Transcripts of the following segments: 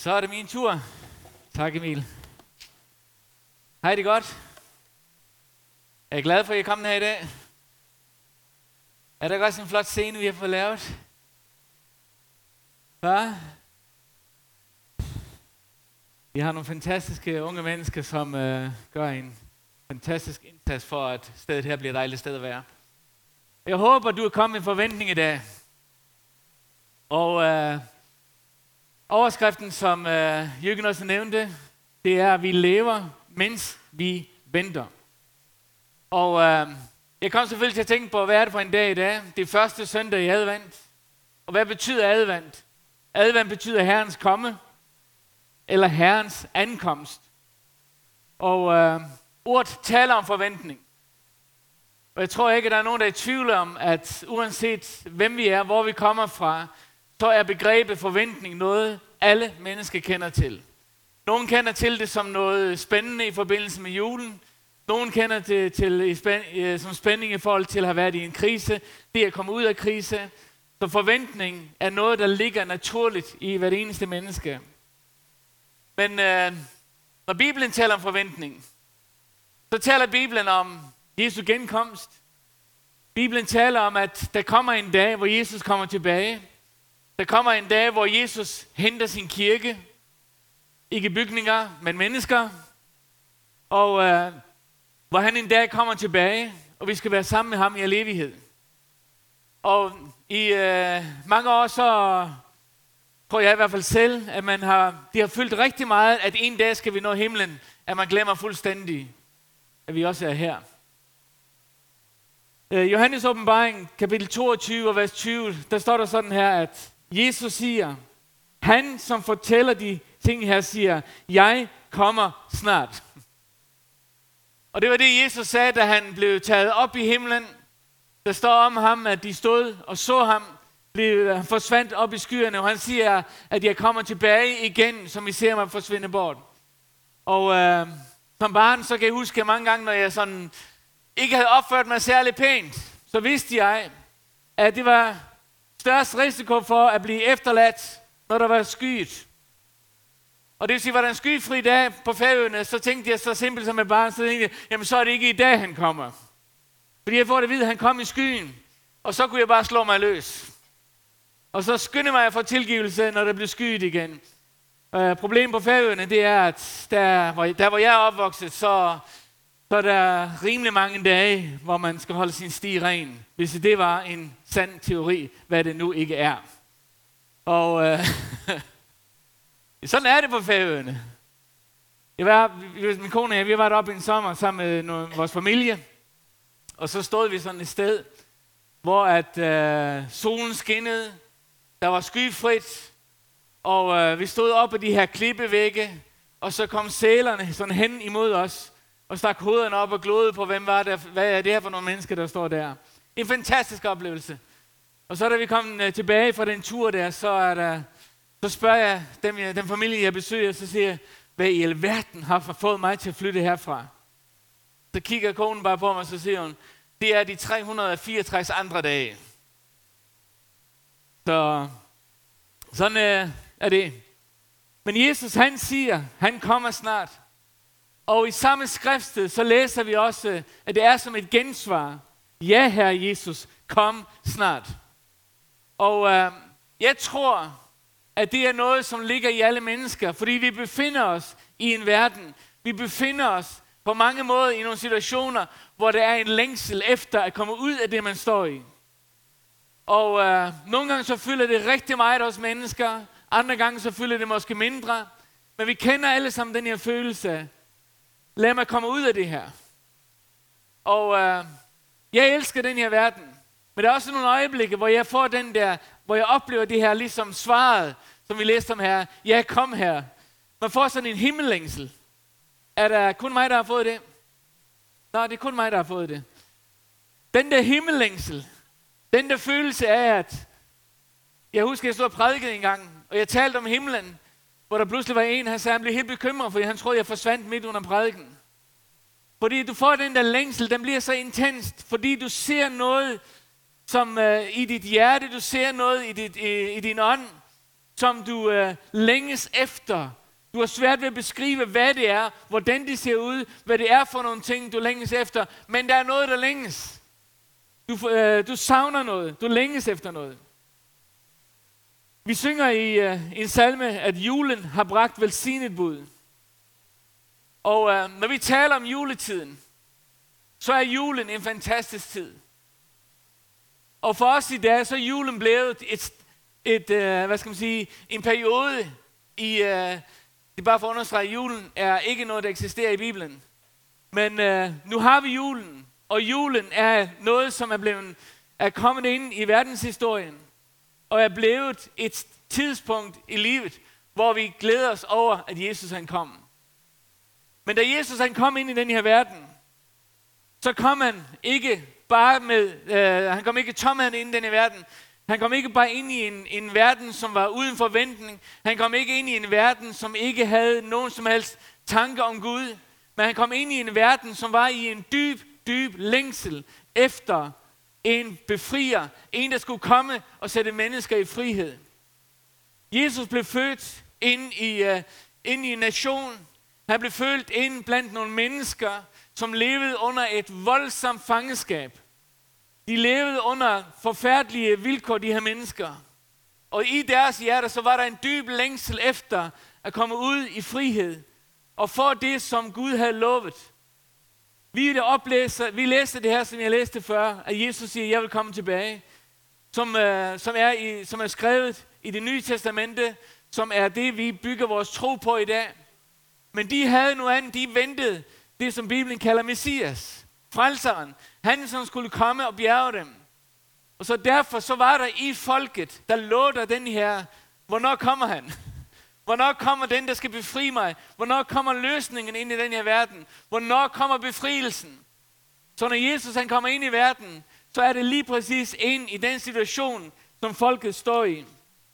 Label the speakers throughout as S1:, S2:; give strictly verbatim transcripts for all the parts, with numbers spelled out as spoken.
S1: Så er det min tur. Tak, Emil. Hej, det godt? Jeg er glad for, at I er kommet her i dag. Er der også en flot scene, vi har fået lavet? Hva? Vi har nogle fantastiske unge mennesker, som øh, gør en fantastisk indsats for, at stedet her bliver et dejligt sted at være. Jeg håber, du er kommet med forventning i dag. Og øh, overskriften, som øh, Jørgen også nævnte, det er, at vi lever, mens vi venter. Og øh, jeg kom selvfølgelig til at tænke på, hvad er det for en dag i dag? Det er første søndag i advent. Og hvad betyder advent? Advent betyder Herrens komme, eller Herrens ankomst. Og øh, ordet taler om forventning. Og jeg tror ikke, at der er nogen, der er i tvivl om, at uanset hvem vi er, hvor vi kommer fra, så er begrebet forventning noget, alle mennesker kender til. Nogle kender til det som noget spændende i forbindelse med julen. Nogle kender det til, til, som spænding i forhold til at have været i en krise. Det er at komme ud af krise. Så forventning er noget, der ligger naturligt i hvert eneste menneske. Men øh, når Bibelen taler om forventning, så taler Bibelen om Jesu genkomst. Bibelen taler om, at der kommer en dag, hvor Jesus kommer tilbage. Der kommer en dag, hvor Jesus henter sin kirke. Ikke bygninger, men mennesker. Og øh, hvor han en dag kommer tilbage, og vi skal være sammen med ham i al evighed. Og i øh, mange år, så tror jeg i hvert fald selv, at man har, de har følt rigtig meget, at en dag skal vi nå himlen, at man glemmer fuldstændig, at vi også er her. Øh, Johannes åbenbaring, kapitel toogtyve og vers tyve, der står der sådan her, at Jesus siger, han som fortæller de ting her siger, jeg kommer snart. Og det var det, Jesus sagde, da han blev taget op i himlen. Der står om ham, at de stod og så ham, blev, han forsvandt op i skyerne, og han siger, at jeg kommer tilbage igen, som I ser mig forsvinde bort. Og øh, som barn, så kan jeg huske mange gange, når jeg sådan ikke havde opført mig særlig pænt, så vidste jeg, at det var størst risiko for at blive efterladt, når der var skyet. Og det vil sige, var der en skyfri dag på Færøerne, så tænkte jeg så simpelt som et barn, så tænkte jeg, jamen så er det ikke i dag, han kommer. Fordi jeg får det at vide, at han kom i skyen, og så kunne jeg bare slå mig løs. Og så skyndte mig at få tilgivelse, når der blev skyet igen. Uh, problemet på Færøerne, det er, at der hvor, der, hvor jeg er opvokset, så, så er der rimelig mange dage, hvor man skal holde sin sti ren. Hvis det var en sand teori, hvad det nu ikke er. Og uh, sådan er det på Færøerne. Jeg var, min kone og jeg, vi var deroppe en sommer sammen med nogle, vores familie. Og så stod vi sådan et sted, hvor at uh, solen skinnede. Der var skyfrit. Og uh, vi stod op ad de her klippevægge. Og så kom sælerne sådan hen imod os. Og stak hovederne op og glodede på, hvem var der, hvad er det her for nogle mennesker, der står der. En fantastisk oplevelse. Og så da vi kom uh, tilbage fra den tur der, så er der... Så spørger jeg dem, den familie, jeg besøger, så siger jeg, hvad i alverden har fået mig til at flytte herfra? Så kigger konen bare på mig, så siger hun, det er de tre hundrede og fireogtres andre dage. Så sådan øh, er det. Men Jesus, han siger, han kommer snart. Og i samme skriftsted, så læser vi også, at det er som et gensvar. Ja, Herre Jesus, kom snart. Og øh, jeg tror, at det er noget, som ligger i alle mennesker, fordi vi befinder os i en verden. Vi befinder os på mange måder i nogle situationer, hvor der er en længsel efter at komme ud af det, man står i. Og øh, nogle gange så fylder det rigtig meget hos mennesker, andre gange så fylder det måske mindre, men vi kender alle sammen den her følelse. Lad mig komme ud af det her. Og øh, jeg elsker den her verden, men der er også nogle øjeblikke, hvor jeg får den der, hvor jeg oplever det her ligesom svaret, som vi læste om her. Ja, kom her. Man får sådan en himmellængsel. Er der kun mig, der har fået det? Nej, det er kun mig, der har fået det. Den der himmellængsel, den der følelse af, at jeg husker, jeg stod og prædikede en gang, og jeg talte om himlen, hvor der pludselig var en, han sagde, han blev helt bekymret, fordi han troede, jeg forsvandt midt under prædiken. Fordi du får den der længsel, den bliver så intenst, fordi du ser noget, som uh, i dit hjerte, du ser noget i, dit, i, i din ånd, som du øh, længes efter. Du har svært ved at beskrive, hvad det er, hvordan det ser ud, hvad det er for nogle ting, du længes efter. Men der er noget, der længes. Du, øh, du savner noget. Du længes efter noget. Vi synger i øh, en salme, at julen har bragt velsignet bud. Og øh, når vi taler om juletiden, så er julen en fantastisk tid. Og for os i dag, så er julen blevet et, et øh, hvad skal man sige, en periode i, øh, det er bare for at understrege, at julen er ikke noget, der eksisterer i Bibelen. Men øh, nu har vi julen, og julen er noget, som er, blevet, er kommet ind i verdenshistorien, og er blevet et tidspunkt i livet, hvor vi glæder os over, at Jesus han kom. Men da Jesus han kom ind i den her verden, så kom han ikke bare med, øh, han kom ikke tomhændet ind i den her verden. Han kom ikke bare ind i en, en verden, som var uden forventning. Han kom ikke ind i en verden, som ikke havde nogen som helst tanke om Gud. Men han kom ind i en verden, som var i en dyb, dyb længsel efter en befrier. En, der skulle komme og sætte mennesker i frihed. Jesus blev født ind i, uh, ind i en nation. Han blev født ind blandt nogle mennesker, som levede under et voldsomt fangenskab. De levede under forfærdelige vilkår, de her mennesker. Og i deres hjerter, så var der en dyb længsel efter at komme ud i frihed og få det, som Gud havde lovet. Vi, der oplæser, vi læste det her, som jeg læste før, at Jesus siger, jeg vil komme tilbage, som, øh, som, er i, som er skrevet i Det Nye Testamente, som er det, vi bygger vores tro på i dag. Men de havde noget andet, de ventede det, som Bibelen kalder Messias, frelseren, han som skulle komme og bjerge dem. Og så derfor så var der i folket, der lå der den her, hvornår kommer han? Hvornår kommer den, der skal befri mig? Hvornår kommer løsningen ind i den her verden? Hvornår kommer befrielsen? Så når Jesus han kommer ind i verden, så er det lige præcis ind i den situation, som folket står i.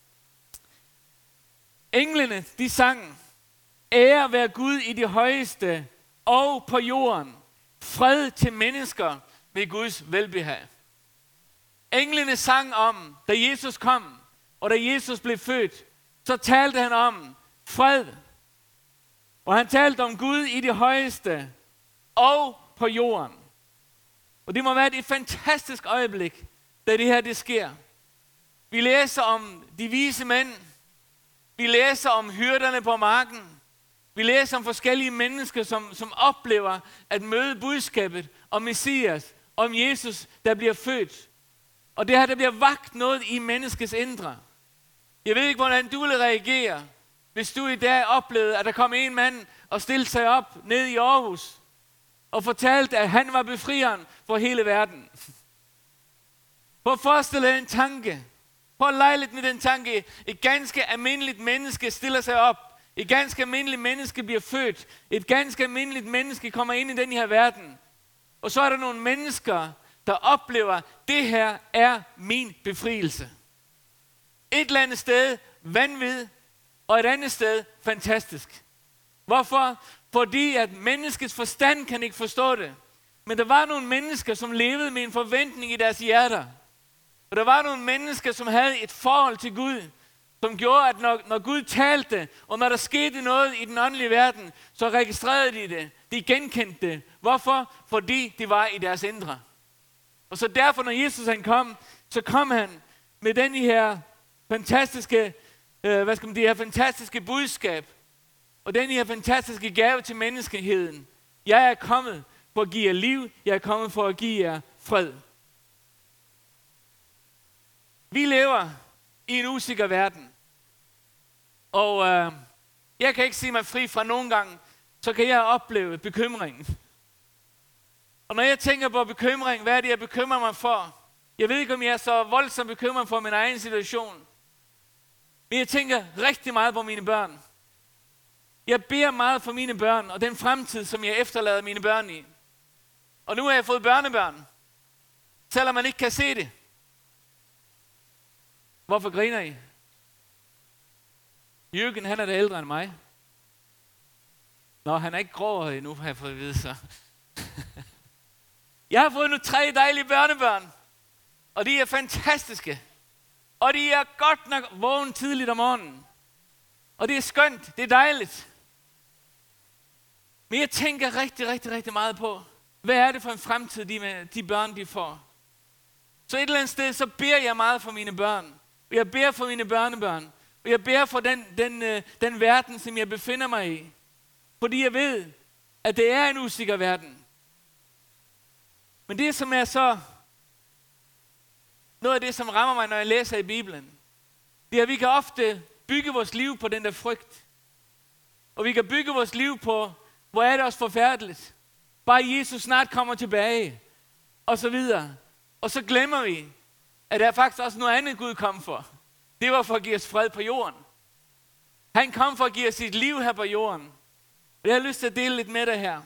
S1: Englene, de sang, ære være Gud i det højeste og på jorden, fred til mennesker med Guds velbehag. Englene sang om, da Jesus kom, og da Jesus blev født, så talte han om fred. Og han talte om Gud i det højeste og på jorden. Og det må være et fantastisk øjeblik, da det her det sker. Vi læser om de vise mænd. Vi læser om hyrderne på marken. Vi læser om forskellige mennesker, som, som oplever at møde budskabet om Messias, om Jesus, der bliver født. Og det her, der bliver vakt noget i menneskets indre. Jeg ved ikke, hvordan du vil reagere, hvis du i dag oplevede, at der kom en mand og stillede sig op ned i Aarhus og fortalte, at han var befrieren for hele verden. Prøv at forestille dig en tanke. Prøv at lege lidt med den tanke. Et ganske almindeligt menneske stiller sig op. Et ganske almindeligt menneske bliver født. Et ganske almindeligt menneske kommer ind i den her verden. Og så er der nogle mennesker, der oplever, det her er min befrielse. Et eller andet sted vanvid, og et andet sted fantastisk. Hvorfor? Fordi at menneskets forstand kan ikke forstå det. Men der var nogle mennesker, som levede med en forventning i deres hjerter. Og der var nogle mennesker, som havde et forhold til Gud, som gjorde, at når, når Gud talte, og når der skete noget i den åndelige verden, så registrerede de det. De genkendte det. Hvorfor? Fordi det var i deres indre. Og så derfor, når Jesus han kom, så kom han med den her fantastiske, øh, hvad skal man, det her fantastiske budskab, og den her fantastiske gave til menneskeheden. Jeg er kommet for at give jer liv, jeg er kommet for at give jer fred. Vi lever i en usikker verden, og øh, jeg kan ikke sige mig fri fra nogle gange, så kan jeg opleve bekymringen. Og når jeg tænker på bekymring, hvad er det, jeg bekymrer mig for? Jeg ved ikke, om jeg er så voldsomt bekymret for min egen situation. Men jeg tænker rigtig meget på mine børn. Jeg beder meget for mine børn, og den fremtid, som jeg efterlader mine børn i. Og nu har jeg fået børnebørn, selvom man ikke kan se det. Hvorfor griner I? Jürgen, han er da ældre end mig. Nå, han er ikke gråere endnu, har jeg fået at vide så. Jeg har fået nu tre dejlige børnebørn, og de er fantastiske. Og de er godt nok vågen tidligt om morgenen. Og det er skønt, det er dejligt. Men jeg tænker rigtig, rigtig, rigtig meget på, hvad er det for en fremtid, de, de børn, de får. Så et eller andet sted, så beder jeg meget for mine børn. Og jeg beder for mine børnebørn. Og jeg beder for den, den, den, den verden, som jeg befinder mig i. Fordi jeg ved, at det er en usikker verden. Men det, som er så noget af det, som rammer mig, når jeg læser i Bibelen, det er, at vi kan ofte bygge vores liv på den der frygt. Og vi kan bygge vores liv på, hvor er det også forfærdeligt. Bare Jesus snart kommer tilbage. Og så videre. Og så glemmer vi, at der er faktisk også noget andet, Gud kom for. Det var for at give os fred på jorden. Han kom for at give os sit liv her på jorden. Og jeg har lyst til at dele lidt med dig her.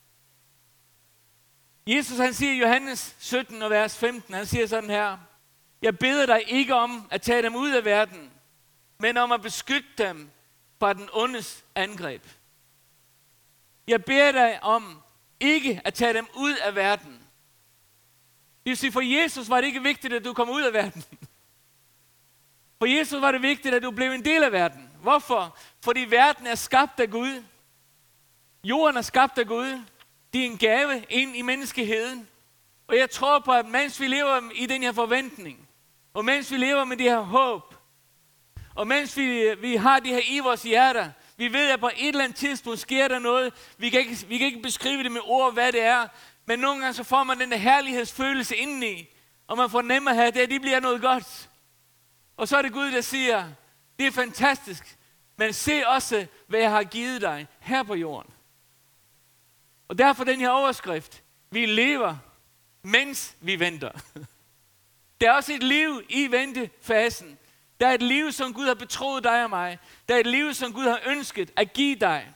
S1: Jesus han siger i Johannes sytten og vers femten, han siger sådan her: Jeg beder dig ikke om at tage dem ud af verden, men om at beskytte dem fra den ondes angreb. Jeg beder dig om ikke at tage dem ud af verden. Det vil sige, for Jesus var det ikke vigtigt, at du kom ud af verden. For Jesus var det vigtigt, at du blev en del af verden. Hvorfor? Fordi verden er skabt af Gud. Jorden er skabt af Gud. Det er en gave ind i menneskeheden. Og jeg tror på, at mens vi lever i den her forventning, og mens vi lever med det her håb, og mens vi, vi har det her i vores hjerter, vi ved, at på et eller andet tidspunkt sker der noget. Vi kan ikke, vi kan ikke beskrive det med ord, hvad det er. Men nogle gange så får man den der herlighedsfølelse indeni, og man fornemmer, at det, det bliver noget godt. Og så er det Gud, der siger, det er fantastisk, men se også, hvad jeg har givet dig her på jorden. Og derfor den her overskrift, vi lever, mens vi venter. Der er også et liv i ventefasen. Der er et liv, som Gud har betroet dig og mig. Der er et liv, som Gud har ønsket at give dig.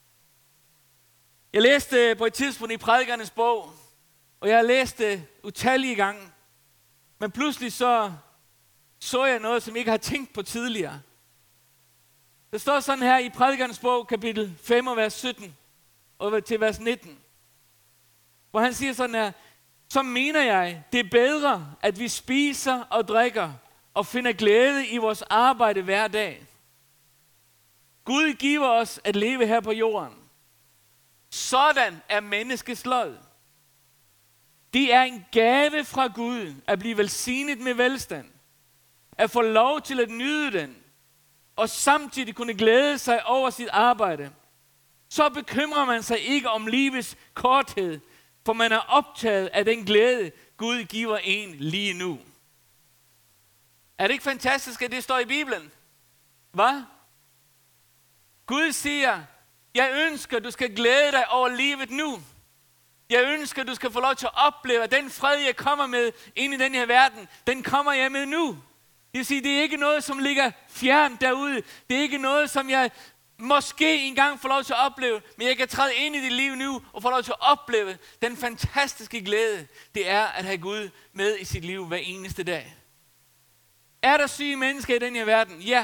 S1: Jeg læste på et tidspunkt i Prædikernes bog, og jeg har læst det utallige gange. Men pludselig så så jeg noget, som jeg ikke har tænkt på tidligere. Der står sådan her i Prædikernes bog, kapitel fem, og vers sytten, og til vers nitten. Hvor han siger sådan her: Så mener jeg, det er bedre, at vi spiser og drikker, og finder glæde i vores arbejde hver dag. Gud giver os at leve her på jorden. Sådan er menneskets lod. Det er en gave fra Gud at blive velsignet med velstand. At få lov til at nyde den. Og samtidig kunne glæde sig over sit arbejde. Så bekymrer man sig ikke om livets korthed. For man er optaget af den glæde, Gud giver en lige nu. Er det ikke fantastisk, at det står i Bibelen? Hvad? Gud siger, jeg ønsker, du skal glæde dig over livet nu. Jeg ønsker, du skal få lov til at opleve, at den fred, jeg kommer med ind i den her verden, den kommer jeg med nu. Det vil sige, det er ikke noget, som ligger fjernt derude. Det er ikke noget, som jeg måske engang får lov til at opleve, men jeg kan træde ind i dit liv nu og få lov til at opleve den fantastiske glæde, det er at have Gud med i sit liv hver eneste dag. Er der syge mennesker i den her verden? Ja.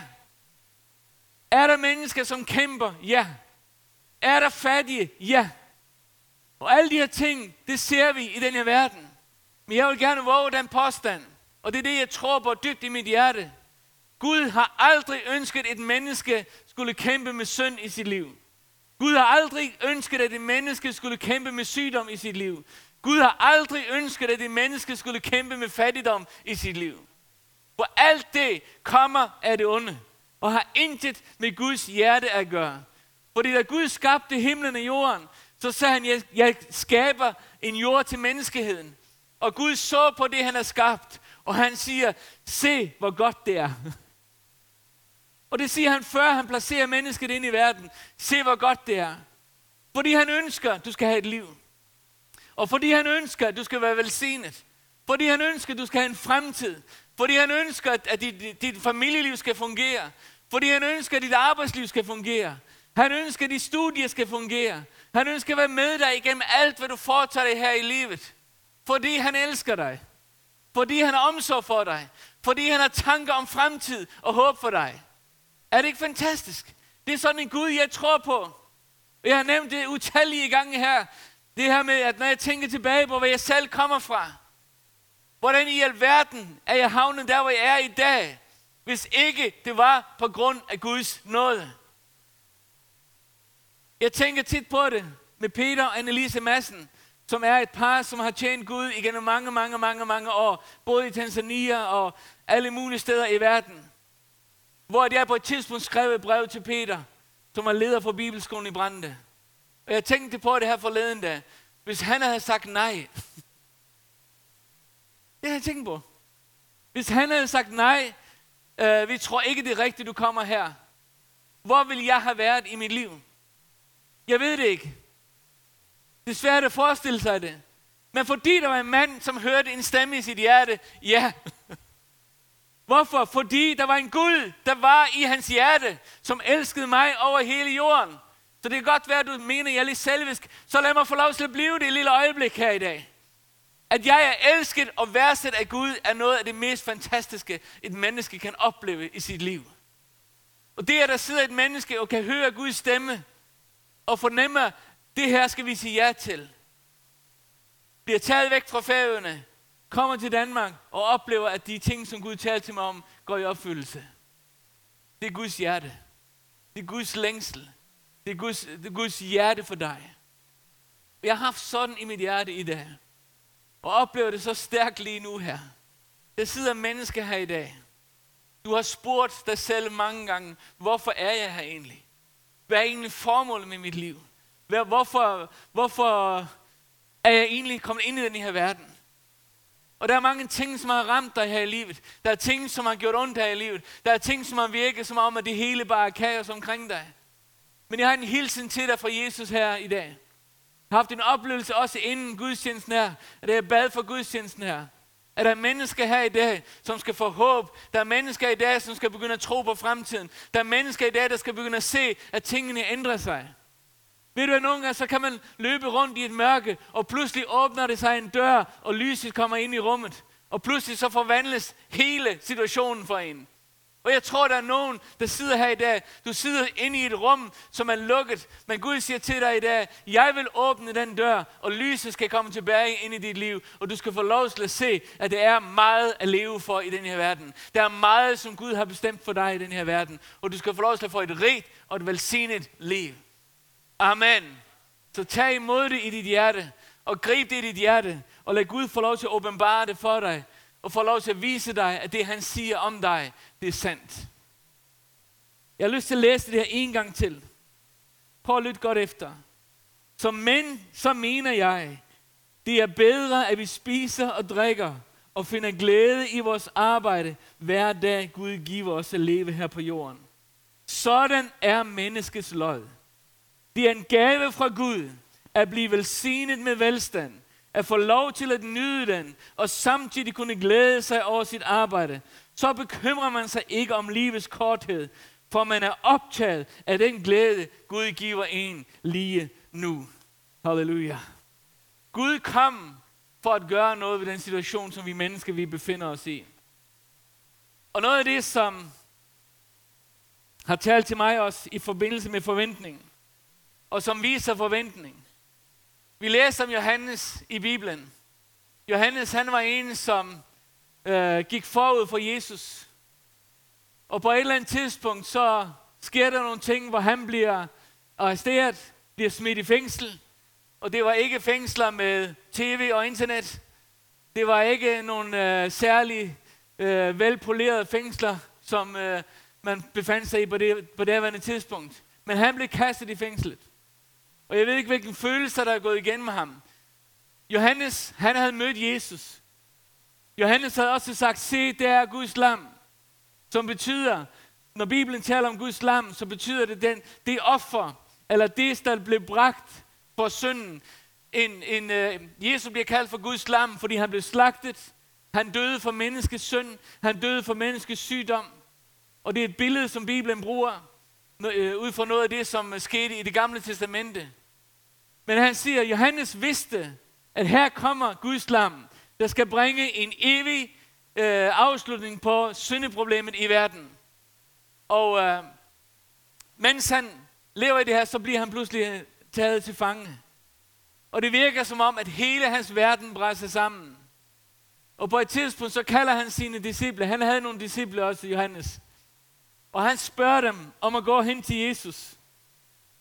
S1: Er der mennesker, som kæmper? Ja. Er der fattige? Ja. Og alle de her ting, det ser vi i den her verden. Men jeg vil gerne våge den påstand, og det er det, jeg tror på dybt i mit hjerte. Gud har aldrig ønsket, et menneske skulle kæmpe med synd i sit liv. Gud har aldrig ønsket, at et menneske skulle kæmpe med sygdom i sit liv. Gud har aldrig ønsket, at et menneske skulle kæmpe med fattigdom i sit liv. For alt det kommer af det onde, og har intet med Guds hjerte at gøre. Fordi da Gud skabte himlen og jorden, så sagde han, jeg, jeg skaber en jord til menneskeheden. Og Gud så på det, han har skabt, og han siger, se hvor godt det er. Og det siger han, før han placerer mennesket ind i verden. Se hvor godt det er. Fordi han ønsker, at du skal have et liv. Og fordi han ønsker, at du skal være velsignet. Fordi han ønsker, at du skal have en fremtid. Fordi han ønsker, at dit, dit familieliv skal fungere. Fordi han ønsker, at dit arbejdsliv skal fungere. Han ønsker, at dit studie skal fungere. Han ønsker at være med dig igennem alt, hvad du foretager dig her i livet. Fordi han elsker dig. Fordi han har omsorg for dig. Fordi han har tanker om fremtid og håb for dig. Er det ikke fantastisk? Det er sådan en Gud, jeg tror på. Og jeg har nævnt det utallige gange her. Det her med, at når jeg tænker tilbage på, hvor jeg selv kommer fra. Hvordan i alverden er jeg havnet der, hvor jeg er i dag, hvis ikke det var på grund af Guds nåde. Jeg tænker tit på det med Peter og Annelise Madsen, som er et par, som har tjent Gud igennem mange, mange, mange, mange år, både i Tanzania og alle mulige steder i verden. Hvor jeg på et tidspunkt skrev et brev til Peter, som var leder for Bibelskolen i Brande. Og jeg tænkte på det her forleden dag. Hvis han havde sagt nej. Det har jeg tænkt på. Hvis han havde sagt nej, øh, vi tror ikke det er rigtigt, du kommer her. Hvor ville jeg have været i mit liv? Jeg ved det ikke. Det er svært at forestille sig det. Men fordi der var en mand, som hørte en stemme i sit hjerte, ja. Hvorfor? Fordi der var en Gud, der var i hans hjerte, som elskede mig over hele jorden. Så det kan godt være, at du mener, at jeg er lidt selvisk. Så lad mig få lov til at blive det et lille øjeblik her i dag. At jeg er elsket og værdsat af Gud, er noget af det mest fantastiske, et menneske kan opleve i sit liv. Og det er, at der sidder et menneske og kan høre Guds stemme, og fornemmer, det her skal vi sige ja til. Bliver taget væk fra Færøerne, kommer til Danmark og oplever, at de ting, som Gud talte til mig om, går i opfyldelse. Det er Guds hjerte. Det er Guds længsel. Det er Guds, det er Guds hjerte for dig. Jeg har haft sådan i mit hjerte i dag. Og oplever det så stærkt lige nu her. Der sidder mennesker her i dag. Du har spurgt dig selv mange gange, hvorfor er jeg her egentlig? Hvad er egentlig formålet med mit liv? Hvorfor, hvorfor er jeg egentlig kommet ind i den her verden? Og der er mange ting, som har ramt dig her i livet. Der er ting, som har gjort ondt her i livet. Der er ting, som har virket som om, at det hele bare er kaos omkring dig. Men jeg har en hilsen til dig fra Jesus her i dag. Jeg har haft en oplevelse også inden gudstjenesten her, at jeg bad for gudstjenesten her. At der er mennesker her i dag, som skal få håb. Der er mennesker i dag, som skal begynde at tro på fremtiden. Der er mennesker i dag, der skal begynde at se, at tingene ændrer sig. Ved du, at nogle gange, så kan man løbe rundt i et mørke, og pludselig åbner det sig en dør, og lyset kommer ind i rummet. Og pludselig så forvandles hele situationen for en. Og jeg tror, der er nogen, der sidder her i dag. Du sidder inde i et rum, som er lukket. Men Gud siger til dig i dag, jeg vil åbne den dør, og lyset skal komme tilbage ind i dit liv. Og du skal få lov til at se, at det er meget at leve for i den her verden. Der er meget, som Gud har bestemt for dig i den her verden. Og du skal få lov til at få et rigt og et velsignet liv. Amen. Så tag imod det i dit hjerte, og grib det i dit hjerte, og lad Gud få lov til at åbenbare det for dig, og få lov til at vise dig, at det han siger om dig, det er sandt. Jeg har lyst til at læse det her en gang til. Prøv at lytte godt efter. Som mænd, så mener jeg, det er bedre, at vi spiser og drikker, og finder glæde i vores arbejde, hver dag Gud giver os at leve her på jorden. Sådan er menneskets lod. Det er en gave fra Gud, at blive velsignet med velstand, at få lov til at nyde den, og samtidig kunne glæde sig over sit arbejde. Så bekymrer man sig ikke om livets korthed, for man er optaget af den glæde, Gud giver en lige nu. Halleluja. Gud kom for at gøre noget ved den situation, som vi mennesker vi befinder os i. Og noget af det, som har talt til mig også i forbindelse med forventning, og som viser forventning. Vi læser om Johannes i Bibelen. Johannes, han var en, som øh, gik forud for Jesus. Og på et eller andet tidspunkt, så sker der nogle ting, hvor han bliver arresteret, bliver smidt i fængsel. Og det var ikke fængsler med tv og internet. Det var ikke nogle øh, særlig øh, velpolerede fængsler, som øh, man befandt sig i på det, på det tidspunkt. Men han blev kastet i fængslet. Og jeg ved ikke, hvilken følelser, der er gået igennem ham. Johannes, han havde mødt Jesus. Johannes havde også sagt, se, det er Guds lam. Som betyder, når Bibelen taler om Guds lam, så betyder det den, det offer, eller det, der blev bragt for synden. En, en, uh, Jesus bliver kaldt for Guds lam, fordi han blev slagtet. Han døde for menneskets synd. Han døde for menneskets sygdom. Og det er et billede, som Bibelen bruger, ud fra noget af det, som skete i det gamle testamente. Men han siger, at Johannes vidste, at her kommer Guds lam, der skal bringe en evig øh, afslutning på syndeproblemet i verden. Og øh, mens han lever i det her, så bliver han pludselig taget til fange. Og det virker som om, at hele hans verden brænder sammen. Og på et tidspunkt, så kalder han sine disciple. Han havde nogle disciple også, Johannes. Og han spørger dem om at gå hen til Jesus.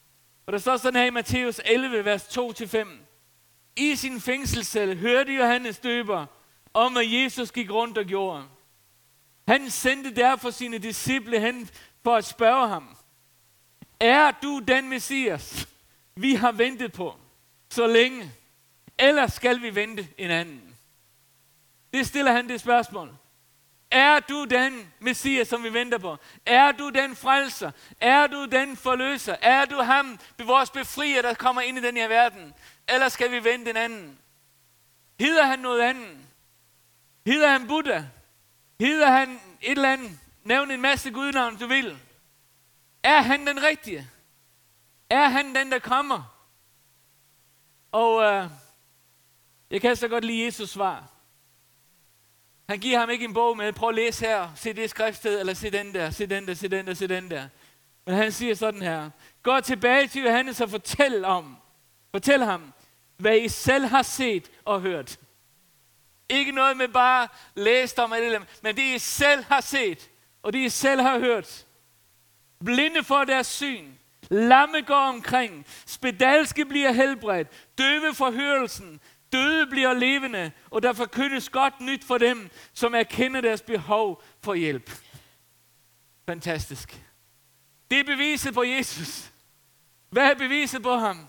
S1: Og der står sådan her i Matthæus elleve, vers to til fem. I sin fængselscelle hørte Johannes døber om, at Jesus gik rundt og gjorde. Han sendte derfor sine disciple hen for at spørge ham. Er du den Messias, vi har ventet på så længe? Eller skal vi vente en anden? Det stiller han det spørgsmål. Er du den Messias, som vi venter på? Er du den frelser? Er du den forløser? Er du ham, vores befrier, der kommer ind i den her verden? Eller skal vi vente en anden? Hedder han noget andet? Hedder han Buddha? Hedder han et eller andet? Nævn en masse gudnavn, du vil. Er han den rigtige? Er han den, der kommer? Og øh, jeg kan så godt lide Jesus svar. Han giver ham ikke en bog med, prøv at læse her, se det skriftsted, eller se den der, se den der, se den der, se den der. Men han siger sådan her. Gå tilbage til Johannes og fortæl om, fortæl ham, hvad I selv har set og hørt. Ikke noget med bare læst om, men det I selv har set, og det I selv har hørt. Blinde får deres syn, lamme går omkring, spedalske bliver helbredt, døve får hørelsen, døde bliver levende, og der forkyndes godt nyt for dem, som erkender deres behov for hjælp. Fantastisk. Det er beviset på Jesus. Hvad er beviset på ham?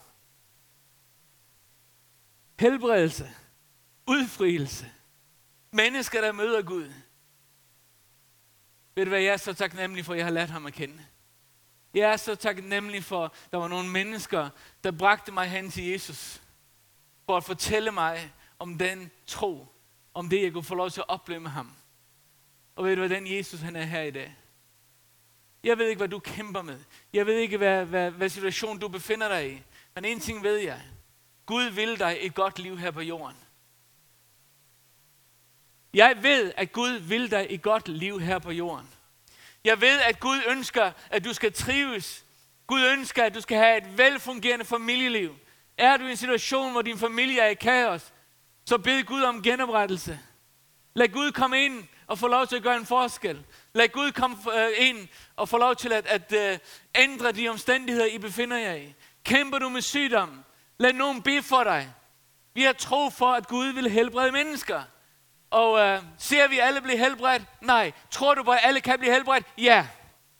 S1: Helbredelse. Udfrielse. Mennesker, der møder Gud. Ved du hvad, jeg er så taknemmelig for, at jeg har lært ham at kende. Jeg er så taknemmelig for, at der var nogle mennesker, der bragte mig hen til Jesus. For at fortælle mig om den tro, om det, jeg kunne få lov til at opleve med ham. Og ved du hvad, den Jesus, han er her i dag. Jeg ved ikke, hvad du kæmper med. Jeg ved ikke, hvad, hvad, hvad situation du befinder dig i. Men en ting ved jeg. Gud vil dig et godt liv her på jorden. Jeg ved, at Gud vil dig et godt liv her på jorden. Jeg ved, at Gud ønsker, at du skal trives. Gud ønsker, at du skal have et velfungerende familieliv. Er du i en situation, hvor din familie er i kaos, så bed Gud om genoprettelse. Lad Gud komme ind og få lov til at gøre en forskel. Lad Gud komme ind og få lov til at, at uh, ændre de omstændigheder, I befinder jer i. Kæmper du med sygdom? Lad nogen bede for dig. Vi har tro for, at Gud vil helbrede mennesker. Og uh, ser vi alle blive helbredt? Nej. Tror du på, at alle kan blive helbredt? Ja.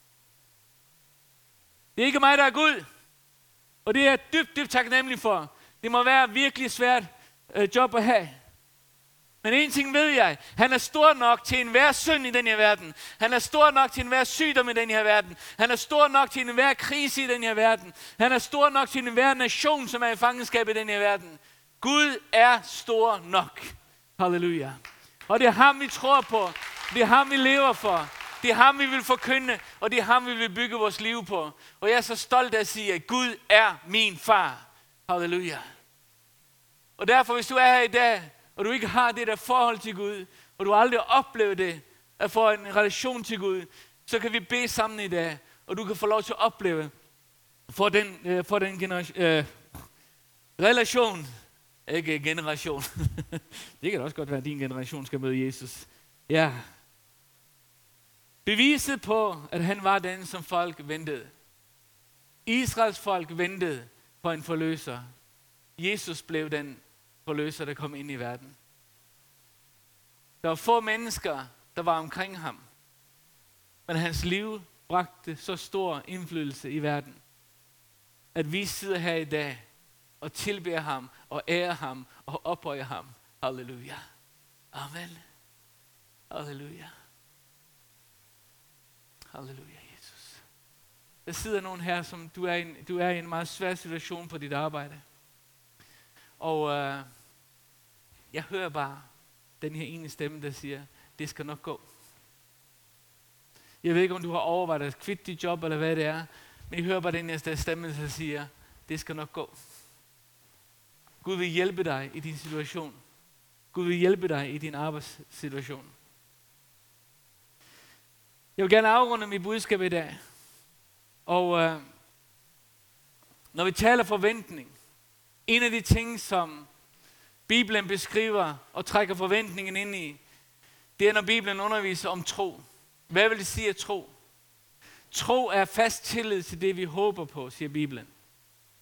S1: Det er ikke mig, der er Gud. Og det er jeg dybt, dybt taknemmelig for. Det må være virkelig svært øh, job at have. Men en ting ved jeg. Han er stor nok til enhver synd i den her verden. Han er stor nok til enhver sygdom i den her verden. Han er stor nok til enhver krise i den her verden. Han er stor nok til enhver nation, som er i fangenskab i den her verden. Gud er stor nok. Halleluja. Og det er ham, vi tror på. Det er ham, vi lever for. Det er ham, vi vil forkynde, og det er ham, vi vil bygge vores liv på. Og jeg er så stolt af at sige, at Gud er min far. Halleluja. Og derfor, hvis du er her i dag, og du ikke har det der forhold til Gud, og du aldrig har oplevet det, at få en relation til Gud, så kan vi bede sammen i dag, og du kan få lov til at opleve, for den, øh, for den generation, øh, relation, ikke generation. Det kan også godt være, at din generation skal møde Jesus. Ja. Beviset på, at han var den, som folk ventede. Israels folk ventede på en forløser. Jesus blev den forløser, der kom ind i verden. Der var få mennesker, der var omkring ham. Men hans liv bragte så stor indflydelse i verden, at vi sidder her i dag og tilbeder ham og ærer ham og ophøjer ham. Halleluja. Amen. Halleluja. Halleluja, Jesus. Der sidder nogen her, som du er, i en, du er i en meget svær situation på dit arbejde. Og øh, jeg hører bare den her ene stemme, der siger, det skal nok gå. Jeg ved ikke, om du har overvejet at kvitte dit job, eller hvad det er, men jeg hører bare den her stemme, der siger, det skal nok gå. Gud vil hjælpe dig i din situation. Gud vil hjælpe dig i din arbejdssituation. Jeg vil gerne afrunde mit budskab i dag. Og øh, når vi taler forventning, en af de ting, som Bibelen beskriver og trækker forventningen ind i, det er, når Bibelen underviser om tro. Hvad vil det sige at tro? Tro er fast tillid til det, vi håber på, siger Bibelen.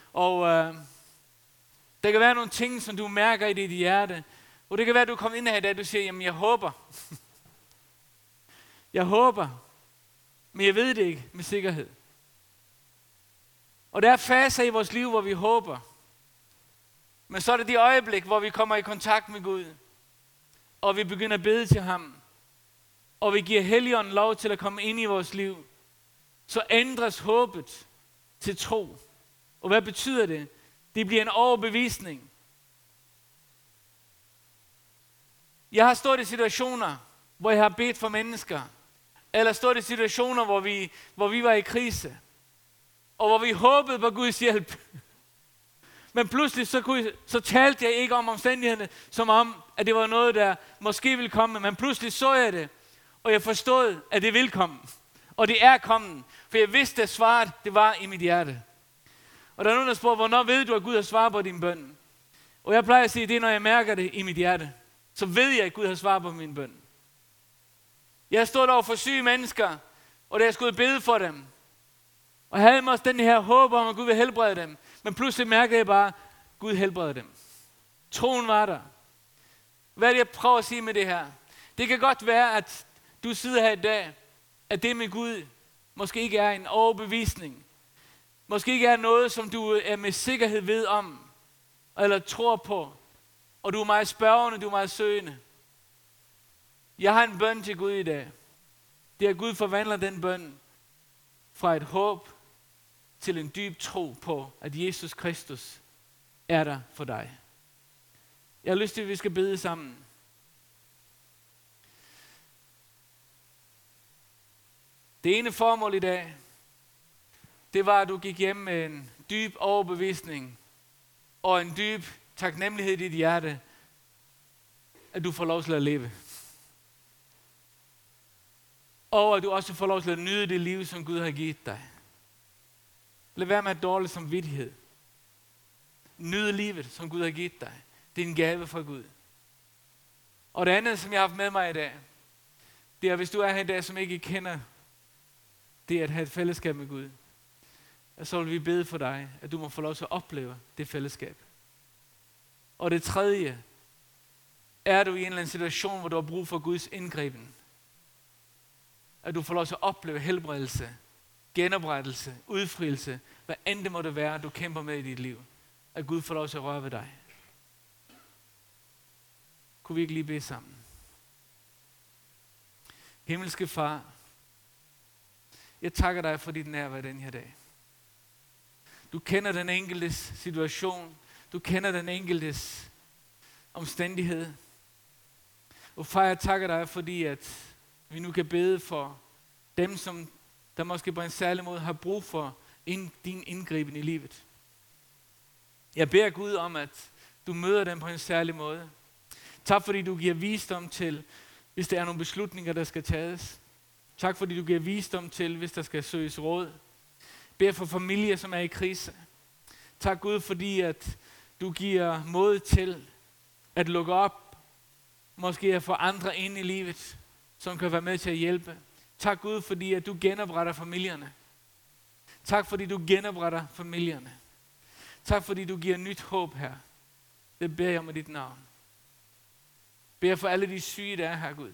S1: Og øh, der kan være nogle ting, som du mærker i dit hjerte. Og det kan være, at du kommer ind her i dag, og du siger, jamen jeg håber. jeg håber. Men jeg ved det ikke med sikkerhed. Og der er faser i vores liv, hvor vi håber. Men så er det de øjeblik, hvor vi kommer i kontakt med Gud. Og vi begynder at bede til ham. Og vi giver Helligånden lov til at komme ind i vores liv. Så ændres håbet til tro. Og hvad betyder det? Det bliver en overbevisning. Jeg har stået i situationer, hvor jeg har bedt for mennesker. Eller stået i situationer, hvor vi, hvor vi var i krise. Og hvor vi håbede på Guds hjælp. Men pludselig så, kunne, så talte jeg ikke om omstændighederne, som om, at det var noget, der måske ville komme. Men pludselig så jeg det, og jeg forstod, at det ville komme. Og det er kommet, for jeg vidste, at svaret det var i mit hjerte. Og der er nogen, der spørger, hvornår ved du, at Gud har svaret på din bøn? Og jeg plejer at sige, at det er, når jeg mærker det i mit hjerte. Så ved jeg, at Gud har svaret på min bøn. Jeg har stået over for syge mennesker, og da jeg skulle bede for dem, og jeg havde også den her håb om, at Gud vil helbrede dem. Men pludselig mærkede jeg bare, at Gud helbrede dem. Troen var der. Hvad er det, jeg prøver at sige med det her? Det kan godt være, at du sidder her i dag, at det med Gud måske ikke er en overbevisning. Måske ikke er noget, som du er med sikkerhed ved om, eller tror på. Og du er meget spørgende, du er meget søgende. Jeg har en bøn til Gud i dag. Det er, at Gud forvandler den bøn fra et håb til en dyb tro på, at Jesus Kristus er der for dig. Jeg har lyst til, at vi skal bede sammen. Det ene formål i dag, det var, at du gik hjem med en dyb overbevisning og en dyb taknemmelighed i dit hjerte, at du får lov til at leve. Og at du også får lov til at nyde det liv, som Gud har givet dig. Lad være med at dårlig samvittighed. Nyd livet, som Gud har givet dig. Det er en gave fra Gud. Og det andet, som jeg har haft med mig i dag, det er, hvis du er her i dag, som ikke kender det at have et fællesskab med Gud, så vil vi bede for dig, at du må få lov til at opleve det fællesskab. Og det tredje, er du i en eller anden situation, hvor du har brug for Guds indgriben, at du får lov til at opleve helbredelse, genoprettelse, udfrielse, hvad end det må det være, du kæmper med i dit liv. At Gud får lov til at røre ved dig. Kunne vi ikke lige bede sammen? Himmelske Far, jeg takker dig for dit nærvær den her dag. Du kender den enkeltes situation. Du kender den enkeltes omstændighed. Og far, jeg takker dig, fordi at vi nu kan bede for dem, som der måske på en særlig måde har brug for ind, din indgriben i livet. Jeg beder Gud om, at du møder dem på en særlig måde. Tak fordi du giver visdom til, hvis der er nogle beslutninger, der skal tages. Tak fordi du giver visdom til, hvis der skal søges råd. Beder for familier, som er i krise. Tak Gud, fordi at du giver mod til at lukke op, måske at få andre ind i livet, som kan være med til at hjælpe. Tak Gud, fordi at du genopretter familierne. Tak fordi du genopretter familierne. Tak fordi du giver nyt håb her. Det beder jeg med dit navn. Beder for alle de syge, der er her, Gud.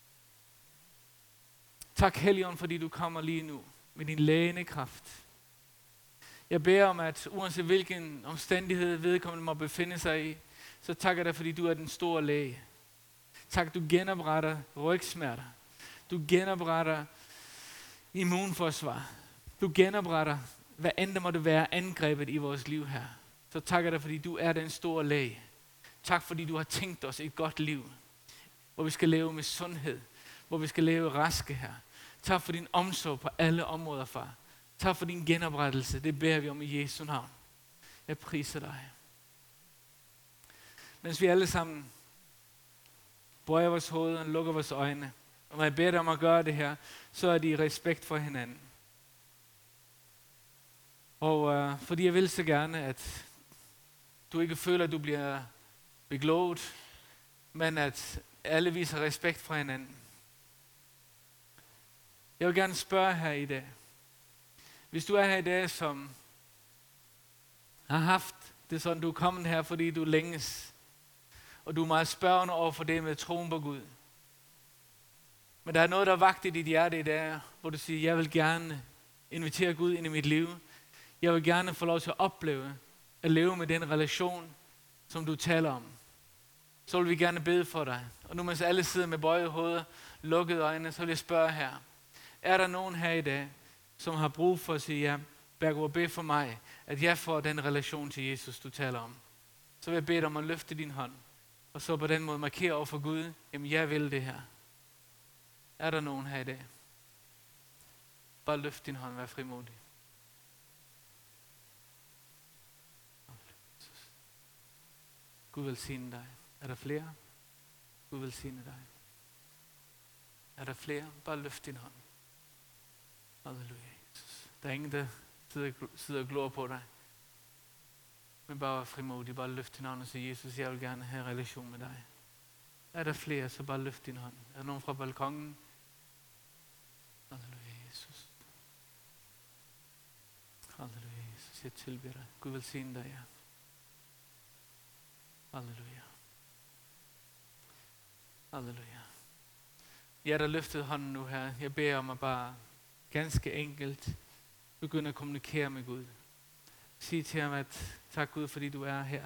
S1: Tak Helligånd, fordi du kommer lige nu med din lægende kraft. Jeg beder om, at uanset hvilken omstændighed vedkommende må befinde sig i, så takker dig, fordi du er den store læge. Tak, du genopretter rygsmerter. Du genopretter immunforsvar. Du genopretter, hvad end der måtte være angrebet i vores liv her. Så takker dig, fordi du er den store læge. Tak, fordi du har tænkt os et godt liv, hvor vi skal leve med sundhed, hvor vi skal leve raske her. Tak for din omsorg på alle områder, far. Tak for din genoprettelse. Det beder vi om i Jesu navn. Jeg priser dig. Mens vi alle sammen bøjer vores hoved og lukker vores øjne, og når jeg beder dig om at gøre det her, så er det i respekt for hinanden. Og øh, fordi jeg vil så gerne, at du ikke føler, at du bliver beglovet, men at alle viser respekt for hinanden. Jeg vil gerne spørge her i dag. Hvis du er her i dag, som har haft det sådan, du er kommet her, fordi du længes, og du er meget spørgende over for det med troen på Gud. Men der er noget, der er vagt i dit hjerte i dag, hvor du siger, jeg vil gerne invitere Gud ind i mit liv. Jeg vil gerne få lov til at opleve, at leve med den relation, som du taler om. Så vil vi gerne bede for dig. Og nu mens alle sidder med bøjet hoveder, lukkede øjne, så vil jeg spørge her. Er der nogen her i dag, som har brug for at sige, ja, Bergård, bed for mig, at jeg får den relation til Jesus, du taler om. Så vil jeg bede dig om at løfte din hånd, og så på den måde markere over for Gud, jamen jeg vil det her. Er der nogen her i dag? Bare løft din hånd, vær frimodig. Gud velsigne dig. Er der flere? Gud velsigne dig. Er der flere? Bare løft din hånd. Halleluja, Jesus. Der er ingen, der sidder, sidder og glor på dig. Men bare vær frimodig. Bare løft din hånd og sige, Jesus, jeg vil gerne have en relation med dig. Er der flere, så bare løft din hånd. Er der nogen fra balkongen? Halleluja, Jesus. Halleluja, Jesus. Jeg tilbeder dig. Gud velsigne dig, ja. Halleluja. Halleluja. Jeg der løftede hånden nu her. Jeg beder om at bare ganske enkelt begynde at kommunikere med Gud. Sig til ham, at tak Gud, fordi du er her.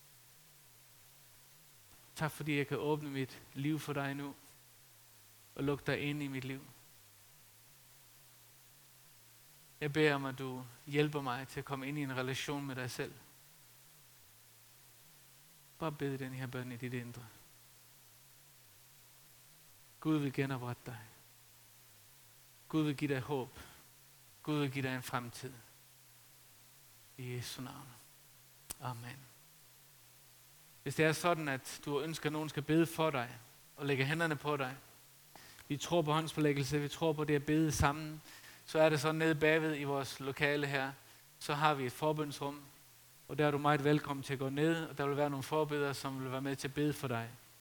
S1: Tak fordi jeg kan åbne mit liv for dig nu. Og lukke dig ind i mit liv. Jeg beder om, at du hjælper mig til at komme ind i en relation med dig selv. Bare bed den her bøn i dit indre. Gud vil genoprette dig. Gud vil give dig håb. Gud vil give dig en fremtid. I Jesu navn. Amen. Hvis det er sådan, at du ønsker, at nogen skal bede for dig, og lægge hænderne på dig, vi tror på håndspålæggelse, vi tror på det at bede sammen, så er det så nede bagved i vores lokale her, så har vi et forbønsrum, og der er du meget velkommen til at gå ned, og der vil være nogle forbedere, som vil være med til at bede for dig.